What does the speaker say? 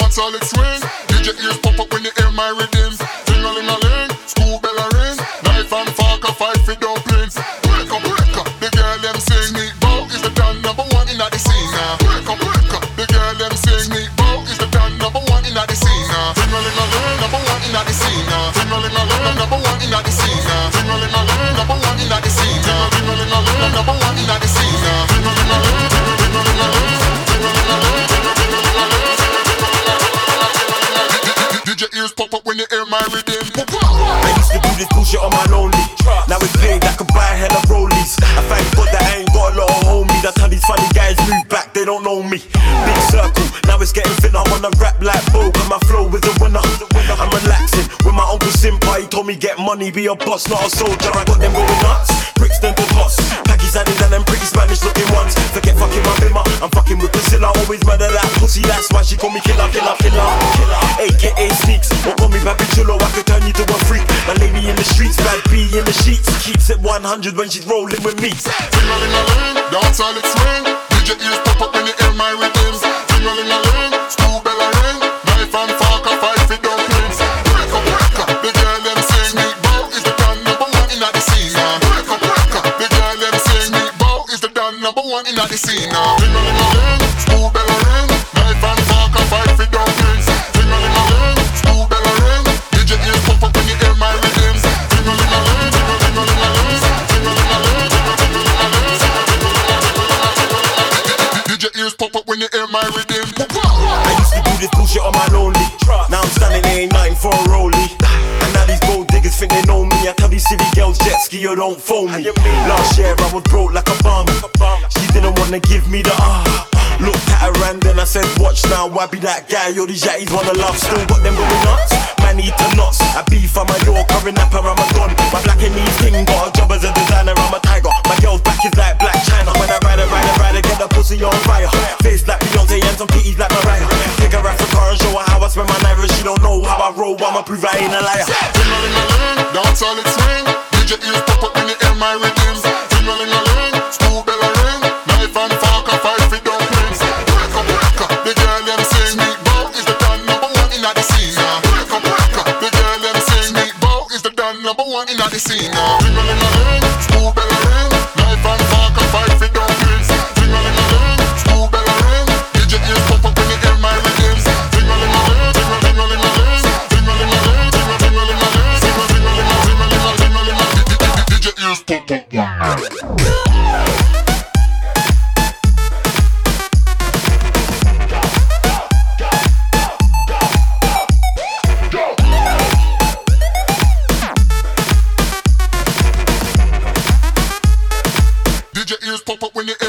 dance all it swing. DJ ears pop up when you hear my rhythm. Ting-a-ling-a-ling, school bell a ring. Knife and fork a fight for dumplings. Break up, the girl them sing. Meatball is the dan number one in the scene now. Break up, the girl them sing. Meatball is the dan number one in the scene now. Ting-a-ling-a-ling, number one in the scene now. Ting-a-ling-a-ling, number one in the scene now. Ting-a-ling-a-ling, number one in the scene now. Ting-a-ling-a-ling, number one in the scene now. Ting-a-ling-a-ling, ting-a-ling-a-ling, ting-a-ling-a-ling. DJ ears pop up when you hear my rhythm. I used to do this bullshit on my lonely. Now it's paid, I can buy hella rollies. I thank God that I ain't got a lot of homies. I tell these funny guys move back, they don't know me. Big circle, now it's getting thinner. I wanna rap like Bo, and my flow is a winner. I'm relaxing with my uncle Simpa. He told me get money, be a boss, not a soldier. I got them going nuts, Brixton to toss. Packies added and them pretty Spanish looking ones. Forget fucking my bimmer, I'm fucking with Priscilla. Always murder that pussy, that's why she call me killer. AKA Sneaks, or call me Baby Chulo. I could turn you to a freak. My lady in the streets, bad B in the sheets. Keeps it 100 when she's rolling with me. Ting-a-ling-a-ling, dance all it swing. DJ ears pop up when you hear my rhythm. Ting-a-ling-a-ling, school bell a ring. Knife and fork a fight for dumplings. Break up, the girl them sing. Meatball is the dan number one in the scene now. Break up, the girl them sing. Meatball is the dan number one in the scene now. Ting-a-ling-a-ling, school bell a ring. Knife and fork a fight for dumplings. Ting-a-ling-a-ling, school bell a ring. DJ ears pop up when you hear my rhythm. Ting-a-ling-a-ling, ting-a-ling-a-ling, ting-a-ling-a-ling, ting-a-ling-a-ling. DJ ears pop up when you hear my rhythm. I used to do this bullshit on my lonely. Now I'm standing there, ain't nothing for a rollie. And now these gold diggers think they know me. I tell these city girls, jet ski, you don't phone me. Last year I was broke like a bum. She didn't wanna give me the Looked at her and then I said, watch now, I be that guy. Yo, these yatties wanna love, still got them going nuts. Man, eat the nuts. I beef, I'm a Yorker, in Napa, I'm a gun. My black and knees king, got a job as a designer, I'm a tiger. My girl's back is like Black China. When I ride, get the pussy on fire. Face like Beyonce and some titties like Mariah. Take her Africa and show her how I spend my night. She don't know how I roll, I'ma prove I ain't a liar. Ting-a-ling-a-ling, dance all it swing. DJ ears pop up when you hear my rhythm. Ting-a-ling-a-ling, school bell a ring. Knife and fork a fight for dumplings. Break up, the girl them sing. Meatball is the dan number one in the scene now. Break up, the girl them sing. Meatball is the dan number one in the scene now. Ting-a-ling-a-ling, school bell a ring. Knife and fork a fight for dumplings. Ting-a-ling-a-ling, school bell a ring. DJ ears pop up when you hear my rhythm. Ting-a-ling-a-ling, ting-a-ling-a-ling, ting-a-ling-a-ling, ting-a-ling-a-ling, ting-a-ling-a-ling. DJ ears pop up. DJ ears pop up when you hear